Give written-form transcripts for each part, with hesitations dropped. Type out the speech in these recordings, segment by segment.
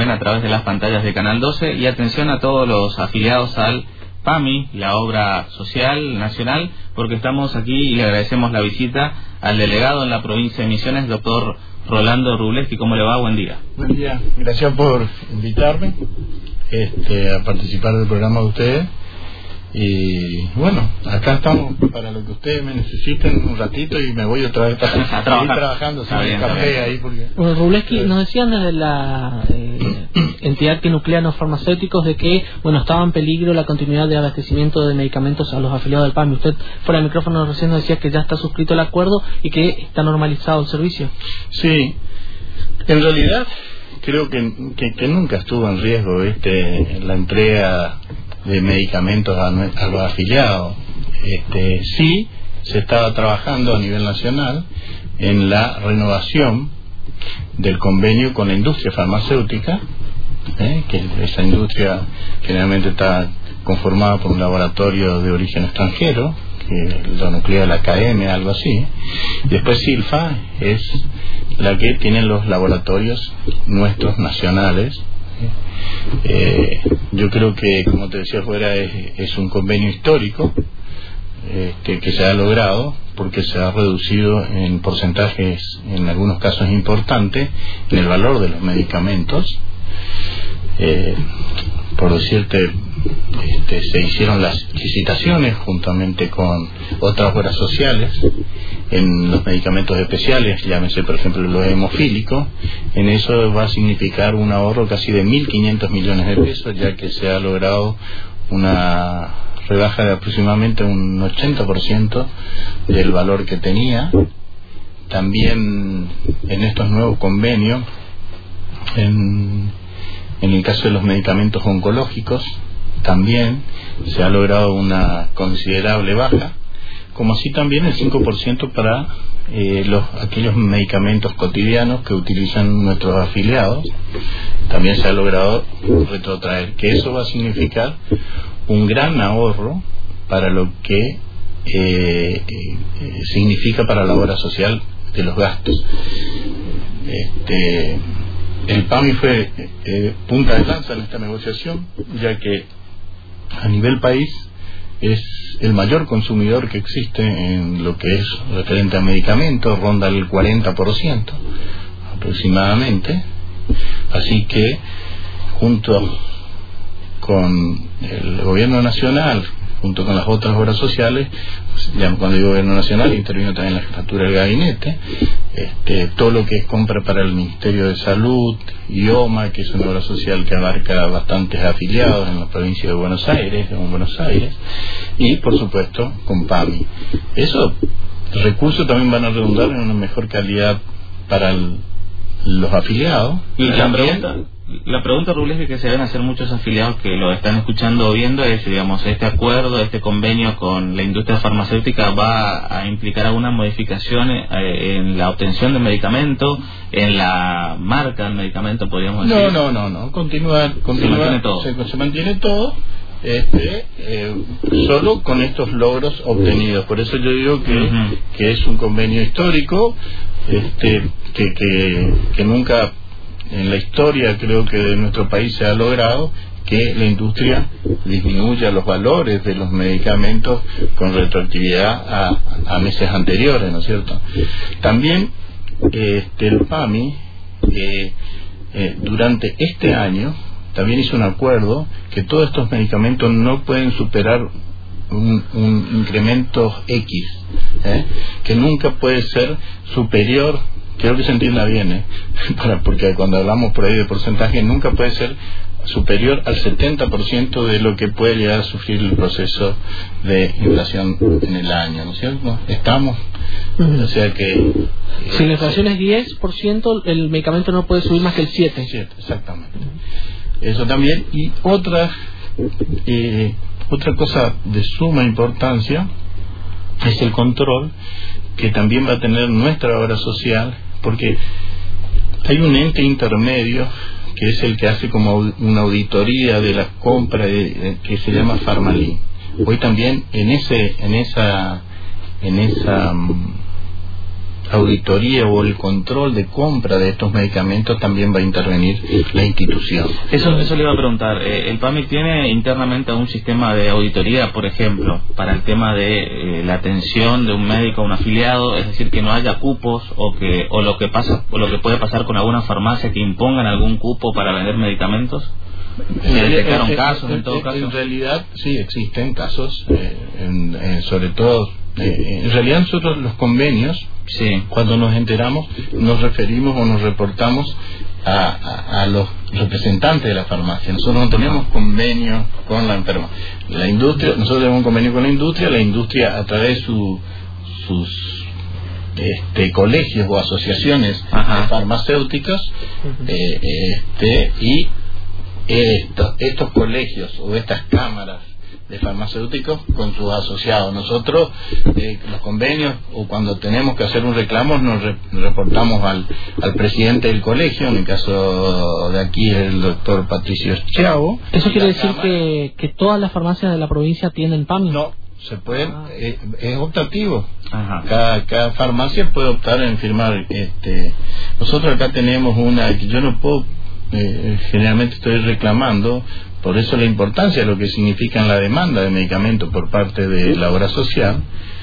ven a través de las pantallas de Canal 12, y atención a todos los afiliados al PAMI, la obra social nacional, porque estamos aquí y le agradecemos la visita al delegado en la provincia de Misiones, doctor Rolando Wrubleski. ¿Cómo le va? Buen día. Buen día, gracias por invitarme a participar del programa de ustedes. Y bueno, acá estamos para lo que ustedes me necesiten un ratito, y me voy otra vez a trabajando sin el café ahí. Porque... Bueno, Wrubleski, nos decían desde la entidad que nuclea los farmacéuticos de que estaba en peligro la continuidad de abastecimiento de medicamentos a los afiliados del PAMI. Usted fuera del micrófono recién nos decía que ya está suscrito el acuerdo y que está normalizado el servicio. Sí, en realidad creo que nunca estuvo en riesgo la entrega de medicamentos a los afiliados. Sí se estaba trabajando a nivel nacional en la renovación del convenio con la industria farmacéutica, que esa industria generalmente está conformada por un laboratorio de origen extranjero, que lo nuclea la academia, algo así. Después Silfa es la que tiene los laboratorios nuestros nacionales. Yo creo que, como te decía fuera, es un convenio histórico que se ha logrado, porque se ha reducido en porcentajes, en algunos casos importantes, en el valor de los medicamentos. Por decirte, se hicieron las licitaciones juntamente con otras obras sociales en los medicamentos especiales, llámese por ejemplo los hemofílicos. En eso va a significar un ahorro casi de 1.500 millones de pesos, ya que se ha logrado una rebaja de aproximadamente un 80% del valor que tenía. También en estos nuevos convenios, en el caso de los medicamentos oncológicos, también se ha logrado una considerable baja, como así también el 5% para aquellos medicamentos cotidianos que utilizan nuestros afiliados. También se ha logrado retrotraer, que eso va a significar un gran ahorro para lo que significa para la obra social de los gastos. El PAMI fue punta de lanza en esta negociación, ya que a nivel país es el mayor consumidor que existe en lo que es referente a medicamentos, ronda el 40% aproximadamente. Así que junto con el gobierno nacional, junto con las otras obras sociales, cuando digo gobierno nacional intervino también la jefatura del gabinete, todo lo que es compra para el Ministerio de Salud, IOMA, que es una obra social que abarca bastantes afiliados en la provincia de Buenos Aires, y por supuesto con PAMI. Esos recursos también van a redundar en una mejor calidad para los afiliados. Y la pregunta, Wrubleski, que se deben hacer muchos afiliados que lo están escuchando o viendo es, digamos, este acuerdo, este convenio con la industria farmacéutica va a implicar alguna modificación en la obtención de medicamento, en la marca del medicamento, podríamos decir. No, continúa, se mantiene todo, solo con estos logros obtenidos. Por eso yo digo que es un convenio histórico, que nunca en la historia, creo que de nuestro país, se ha logrado que la industria disminuya los valores de los medicamentos con retroactividad a meses anteriores, ¿no es cierto? También el PAMI durante este año también hizo un acuerdo que todos estos medicamentos no pueden superar un incremento X, que nunca puede ser superior. Quiero que se entienda bien, porque cuando hablamos por ahí de porcentaje, nunca puede ser superior al 70% de lo que puede llegar a sufrir el proceso de inflación en el año, ¿no es cierto? Estamos, o sea que... si la inflación es 10%, el medicamento no puede subir más que el 7%. Exactamente. Eso también. Y otra cosa de suma importancia es el control que también va a tener nuestra obra social, porque hay un ente intermedio que es el que hace como una auditoría de las compras, que se llama Farmalin. Hoy también en esa auditoría o el control de compra de estos medicamentos también va a intervenir la institución. Eso le iba a preguntar. ¿El PAMI tiene internamente un sistema de auditoría, por ejemplo, para el tema de la atención de un médico a un afiliado? Es decir, que no haya cupos o lo que puede pasar con alguna farmacia que impongan algún cupo para vender medicamentos. ¿Se detectaron casos en todo caso? En realidad sí existen casos, sobre todo. En realidad nosotros los convenios, sí, cuando nos enteramos, nos referimos o nos reportamos a los representantes de la farmacia. Nosotros no tenemos convenio con la enferma. La industria, nosotros tenemos un convenio con la industria a través de sus colegios o asociaciones farmacéuticas, y estos colegios o estas cámaras de farmacéuticos con sus asociados. Nosotros, los convenios, o cuando tenemos que hacer un reclamo, nos reportamos al presidente del colegio, en el caso de aquí el doctor Patricio Chavo. ¿Eso quiere decir que todas las farmacias de la provincia tienen PAMI? No, se pueden, es optativo. Cada farmacia puede optar en firmar. Nosotros acá tenemos una que yo no puedo, generalmente estoy reclamando. Por eso la importancia de lo que significa la demanda de medicamentos por parte de la obra social.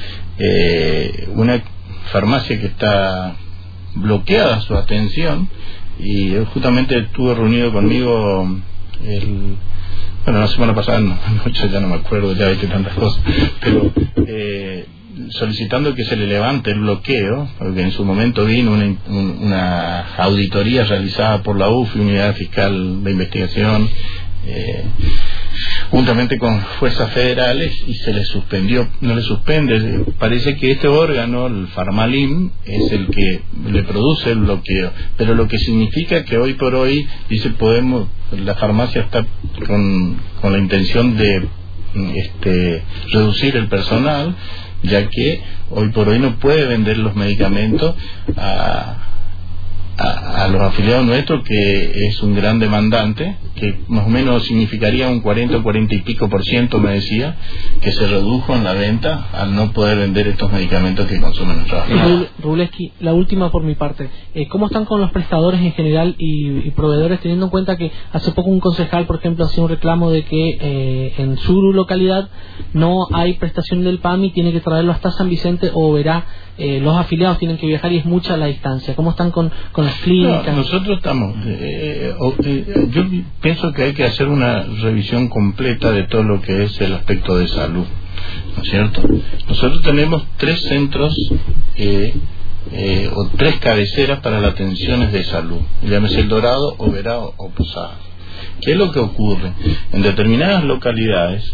Una farmacia que está bloqueada su atención, y justamente estuvo reunido conmigo la semana pasada, ya no me acuerdo, ya hay que tantas cosas, pero solicitando que se le levante el bloqueo, porque en su momento vino una auditoría realizada por la UFI, Unidad Fiscal de Investigación, juntamente con fuerzas federales, y se le suspendió. No le suspende, parece que este órgano, el Farmalim, es el que le produce el bloqueo, pero lo que significa que hoy por hoy, dice, la farmacia está con la intención de reducir el personal, ya que hoy por hoy no puede vender los medicamentos a los afiliados nuestros, que es un gran demandante, que más o menos significaría un 40 o 40 y pico %, me decía, que se redujo en la venta al no poder vender estos medicamentos que consumen nuestros afiliados. Ruleski, la última por mi parte. ¿Cómo están con los prestadores en general y proveedores, teniendo en cuenta que hace poco un concejal, por ejemplo, hacía un reclamo de que en su localidad no hay prestación del PAMI, tiene que traerlo hasta San Vicente o Verá? Los afiliados tienen que viajar y es mucha la distancia. ¿Cómo están con las clínicas? No, nosotros estamos... yo pienso que hay que hacer una revisión completa de todo lo que es el aspecto de salud, ¿no es cierto? Nosotros tenemos 3 centros o 3 cabeceras para las atenciones de salud, llámese El Dorado, Oberá o Posadas. ¿Qué es lo que ocurre? En determinadas localidades,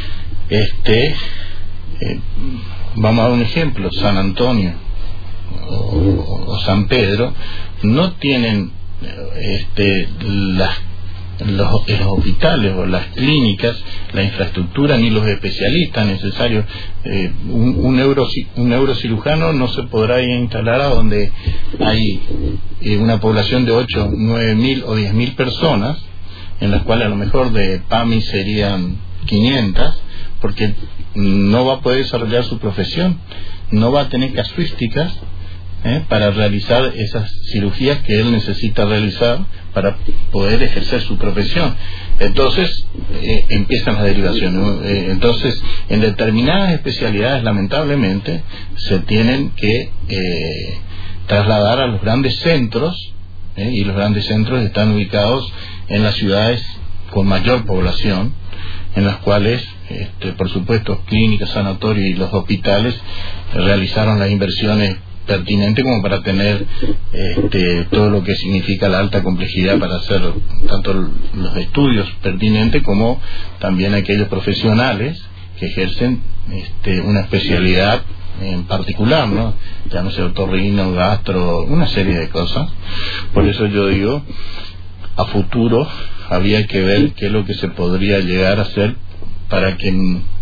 vamos a dar un ejemplo, San Antonio o San Pedro, no tienen los hospitales o las clínicas, la infraestructura ni los especialistas necesarios. Un neurocirujano no se podrá instalar a donde hay una población de 8, 9 mil o 10 mil personas, en las cuales a lo mejor de PAMI serían 500, porque no va a poder desarrollar su profesión, no va a tener casuísticas para realizar esas cirugías que él necesita realizar para poder ejercer su profesión. Entonces empiezan las derivaciones. Entonces, en determinadas especialidades, lamentablemente, se tienen que trasladar a los grandes centros, y los grandes centros están ubicados en las ciudades con mayor población, en las cuales, por supuesto, clínicas, sanatorios y los hospitales realizaron las inversiones pertinentes como para tener todo lo que significa la alta complejidad para hacer tanto los estudios pertinentes como también aquellos profesionales que ejercen una especialidad en particular, ¿no? Llámese otorrino, gastro, una serie de cosas. Por eso yo digo, a futuro había que ver qué es lo que se podría llegar a hacer para que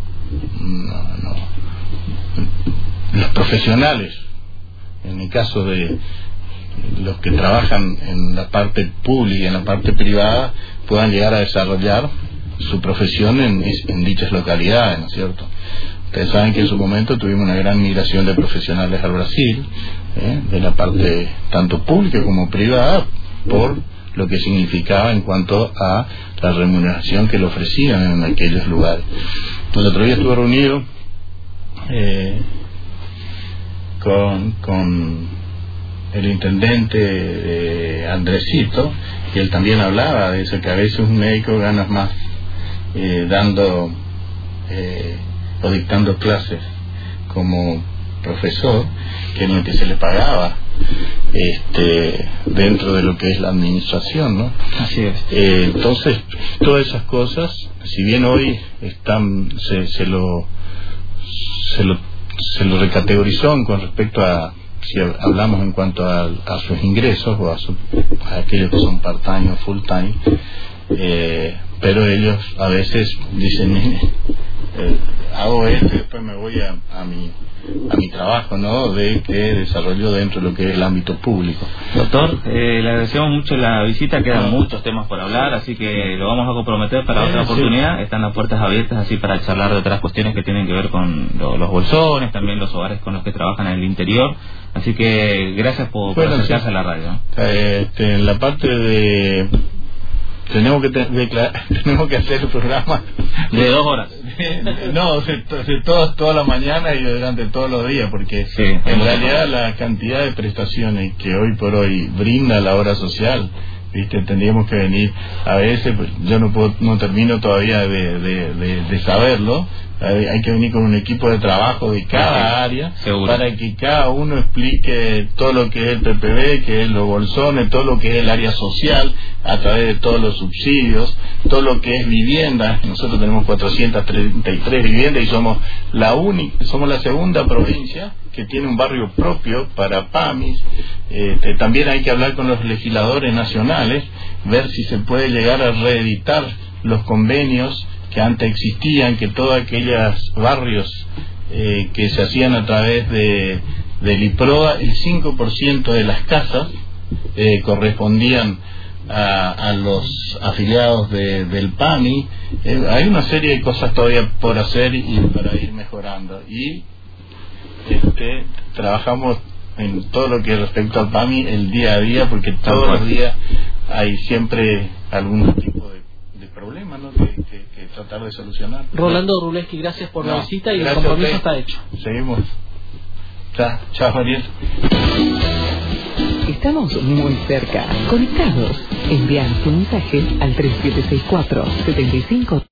los profesionales, en el caso de los que trabajan en la parte pública y en la parte privada, puedan llegar a desarrollar su profesión en dichas localidades, ¿no es cierto? Ustedes saben que en su momento tuvimos una gran migración de profesionales al Brasil, de la parte tanto pública como privada, por lo que significaba en cuanto a la remuneración que le ofrecían en aquellos lugares. El otro día estuve reunido con el intendente Andresito, y él también hablaba de eso, que a veces un médico gana más dando o dictando clases como profesor que en lo que se le pagaba dentro de lo que es la administración, ¿no? Así es. Entonces, todas esas cosas, si bien hoy están se lo recategorizó con respecto a, si hablamos en cuanto a sus ingresos o a aquellos que son part-time o full-time, pero ellos a veces dicen, hago esto y después me voy a mi trabajo, ¿no?, que desarrollo dentro de lo que es el ámbito público. Doctor, le agradecemos mucho la visita, quedan muchos temas por hablar, así que lo vamos a comprometer para otra oportunidad. Están las puertas abiertas así para charlar de otras cuestiones que tienen que ver con los bolsones, también los hogares con los que trabajan en el interior, así que gracias por acercarse a la radio. En la parte de... Tenemos que hacer el programa de 2 horas. No, toda la mañana y durante todos los días, porque sí, en realidad la cantidad de prestaciones que hoy por hoy brinda la obra social, ¿viste? Tendríamos que venir a veces, pues yo no termino todavía de saberlo. Hay que venir con un equipo de trabajo de cada área, seguro, para que cada uno explique todo lo que es el PPB, que es los bolsones, todo lo que es el área social, a través de todos los subsidios, todo lo que es vivienda. Nosotros tenemos 433 viviendas y somos la segunda provincia que tiene un barrio propio para PAMIs. También hay que hablar con los legisladores nacionales, ver si se puede llegar a reeditar los convenios que antes existían, que todos aquellos barrios que se hacían a través del IPROA, el 5% de las casas correspondían a los afiliados del PAMI. Hay una serie de cosas todavía por hacer y para ir mejorando, y trabajamos en todo lo que respecta al PAMI el día a día, porque todos los días hay siempre algún tipo de problema, ¿no?, que tratar de solucionar. Rolando Ruleski, gracias por la visita, y el compromiso está hecho. Seguimos. Chao, Mariel. Estamos muy cerca, conectados. Envíanos tu mensaje al 3764 75